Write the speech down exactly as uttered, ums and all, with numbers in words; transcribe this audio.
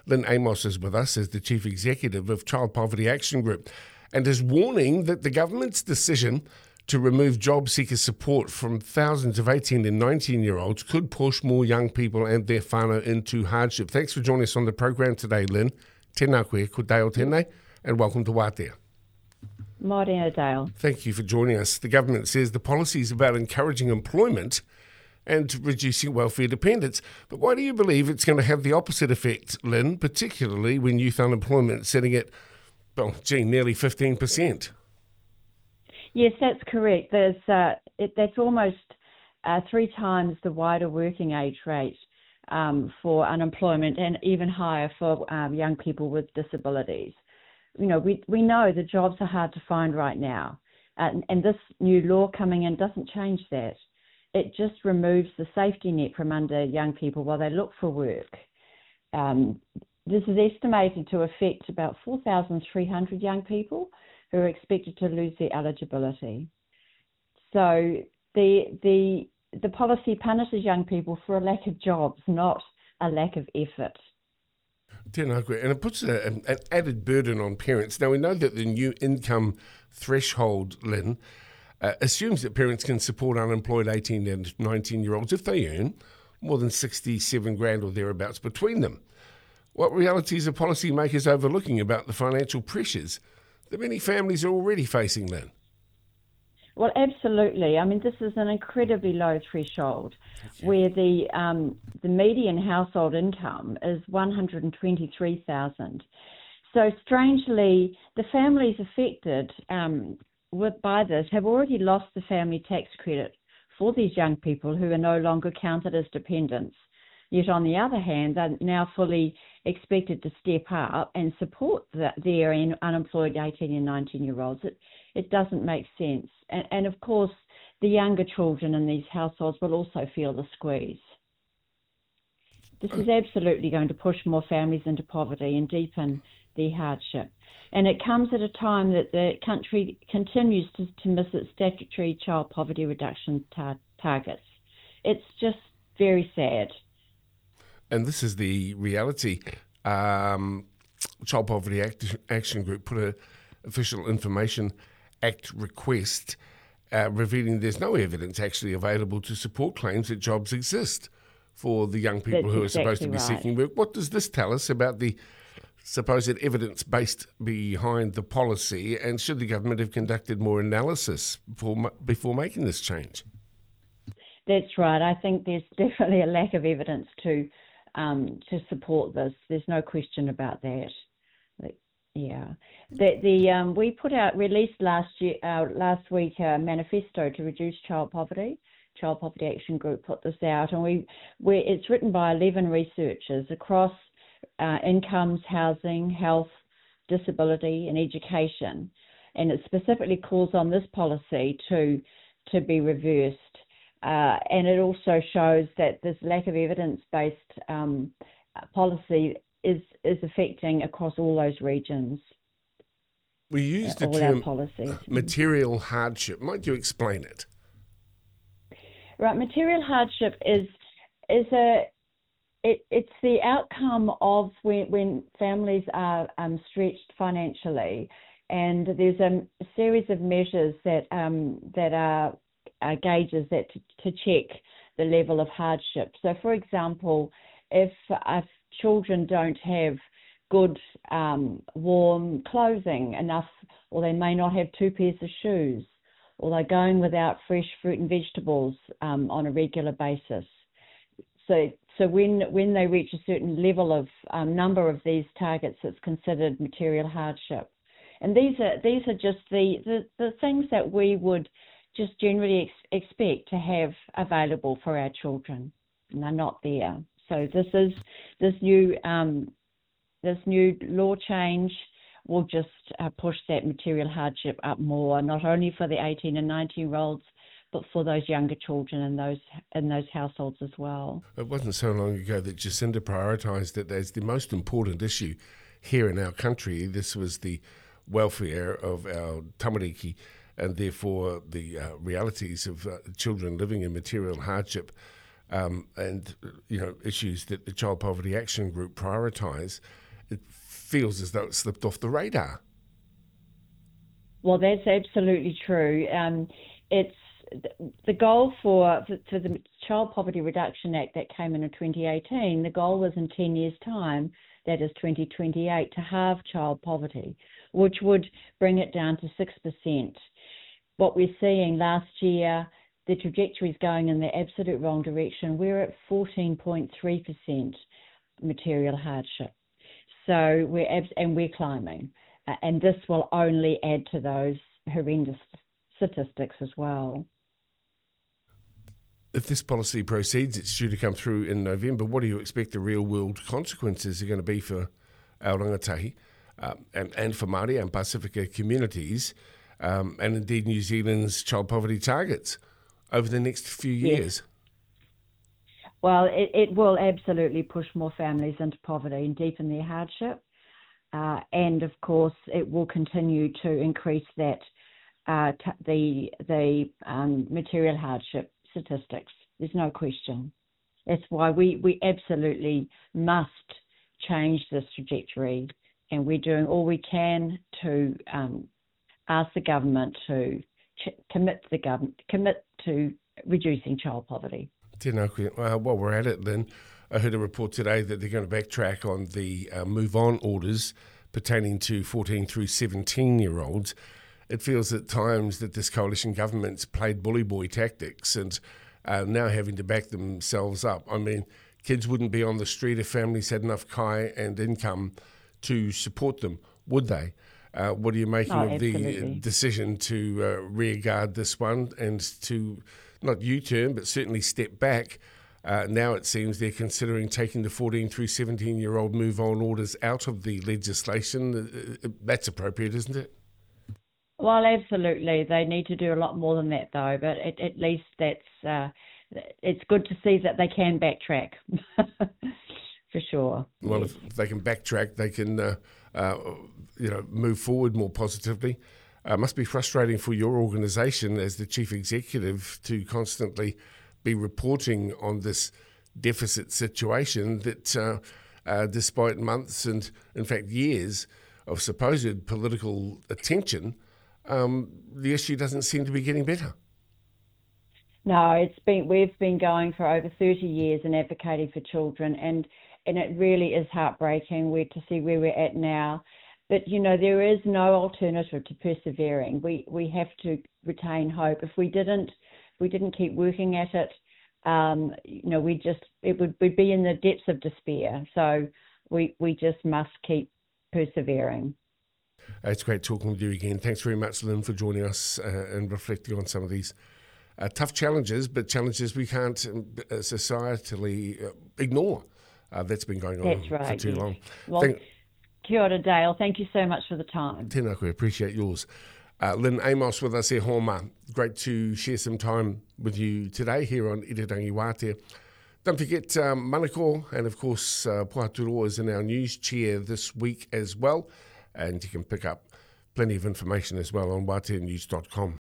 Lynn Amos is with us as the Chief Executive of Child Poverty Action Group and is warning that the government's decision to remove job seeker support from thousands of eighteen and nineteen-year-olds could push more young people and their whānau into hardship. Thanks for joining us on the program today, Lynn. Tēnā koe, ko Dale tēnei, and welcome to Wātea. Morena Dale. Thank you for joining us. The government says the policy is about encouraging employment and reducing welfare dependence. But why do you believe it's going to have the opposite effect, Lynn, particularly when youth unemployment is sitting at, well, gee, nearly fifteen percent? Yes, that's correct. There's uh, it, that's almost uh, three times the wider working age rate um, for unemployment, and even higher for um, young people with disabilities. You know, we we know the jobs are hard to find right now, and, and this new law coming in doesn't change that. It just removes the safety net from under young people while they look for work. Um, this is estimated to affect about four thousand three hundred young people who are expected to lose their eligibility. So the the the policy punishes young people for a lack of jobs, not a lack of effort. Tēnā koe. And it puts a, an added burden on parents. Now, we know that the new income threshold, Lynn, uh, assumes that parents can support unemployed eighteen and nineteen-year-olds if they earn more than sixty-seven grand or thereabouts between them. What realities are policymakers overlooking about the financial pressures that many families are already facing, Lynn? Well, absolutely. I mean, this is an incredibly low threshold where the um, the median household income is one hundred twenty-three thousand. So strangely, the families affected um, with, by this have already lost the family tax credit for these young people who are no longer counted as dependents. Yet on the other hand, they're now fully expected to step up and support the, their unemployed eighteen and nineteen-year-olds. It, it doesn't make sense. And, and of course, the younger children in these households will also feel the squeeze. This is absolutely going to push more families into poverty and deepen their hardship. And it comes at a time that the country continues to, to miss its statutory child poverty reduction tar- targets. It's just very sad. And this is the reality. Um, Child Poverty Act- Action Group put an official Information Act request uh, revealing there's no evidence actually available to support claims that jobs exist for the young people That's who are exactly supposed to be right. seeking work. What does this tell us about the supposed evidence based behind the policy, and should the government have conducted more analysis before, before making this change? That's right. I think there's definitely a lack of evidence to Um, to support this. There's no question about that. Yeah, the, the um, we put out released last year, uh, last week a manifesto to reduce child poverty. Child Poverty Action Group put this out, and we we it's written by eleven researchers across uh, incomes, housing, health, disability, and education, and it specifically calls on this policy to to be reversed. Uh, and it also shows that this lack of evidence-based um, policy is is affecting across all those regions. We use the all term our policies. material hardship. Might you explain it? Right, material hardship is is a it, it's the outcome of when when families are um, stretched financially, and there's a, a series of measures that um, that are Uh, gauges that to, to check the level of hardship. So, for example, if, if children don't have good um, warm clothing enough, or they may not have two pairs of shoes, or they're going without fresh fruit and vegetables um, on a regular basis. So, so when when they reach a certain level of um, number of these targets, it's considered material hardship. And these are these are just the the, the things that we would just generally ex- expect to have available for our children, and they're not there. So this is this new um, this new law change will just uh, push that material hardship up more, not only for the eighteen and nineteen year olds, but for those younger children in those in those households as well. It wasn't so long ago that Jacinda prioritised it as the most important issue here in our country. This was the welfare of our tamariki, and therefore the uh, realities of uh, children living in material hardship. um, and you know issues that the Child Poverty Action Group prioritise, it feels as though it slipped off the radar. Well, that's absolutely true. Um, it's the goal for, for the Child Poverty Reduction Act that came in in twenty eighteen. The goal was in ten years' time, that is twenty twenty-eight, to halve child poverty, which would bring it down to six percent. What we're seeing last year, the trajectory is going in the absolute wrong direction. We're at fourteen point three percent material hardship. So we're abs- and we're climbing, uh, and this will only add to those horrendous statistics as well. If this policy proceeds, it's due to come through in November. What do you expect the real-world consequences are going to be for our rangatahi um, and, and for Māori and Pasifika communities, um, and indeed New Zealand's child poverty targets over the next few years? Yes. Well, it, it will absolutely push more families into poverty and deepen their hardship. Uh, and, of course, it will continue to increase that uh, t- the, the um, material hardship statistics. There's no question. That's why we, we absolutely must change this trajectory, and we're doing all we can to um, ask the government to ch- commit to the government commit to reducing child poverty. Tēnā koe. Uh, while we're at it, then, I heard a report today that they're going to backtrack on the uh, move on orders pertaining to fourteen through seventeen year olds. It feels at times that this coalition government's played bully boy tactics and uh, now having to back themselves up. I mean, kids wouldn't be on the street if families had enough kai and income to support them, would they? Uh, what are you making oh, of absolutely. the decision to uh, rear-guard this one and to not U-turn, but certainly step back? Uh, now it seems they're considering taking the fourteen through seventeen year old move on orders out of the legislation. Uh, that's appropriate, isn't it? Well, absolutely. They need to do a lot more than that, though. But at, at least that's uh, it's good to see that they can backtrack, for sure. Well, yes. if they can backtrack, they can, uh, uh, you know, move forward more positively. Uh, it must be frustrating for your organisation as the chief executive to constantly be reporting on this deficit situation that, uh, uh, despite months and, in fact, years of supposed political attention, Um, the issue doesn't seem to be getting better. No, it's been we've been going for over thirty years and advocating for children, and, and it really is heartbreaking where, to see where we're at now. But, you know, there is no alternative to persevering. We we have to retain hope. If we didn't, if we didn't keep working at it, um, you know, we just it would we'd be in the depths of despair. So we we just must keep persevering. It's great talking with you again. Thanks very much, Lynn, for joining us uh, and reflecting on some of these uh, tough challenges, but challenges we can't uh, societally uh, ignore. Uh, that's been going on That's right, for too yes. long. Well, Thank- kia ora, Dale. Thank you so much for the time. Tēnā koe, appreciate yours. Uh, Lynn Amos with us here, Homa. Great to share some time with you today here on Irirangi Wātea. Don't forget um, Manako, and of course uh, Puhaturo is in our news chair this week as well. And you can pick up plenty of information as well on wātea news dot com.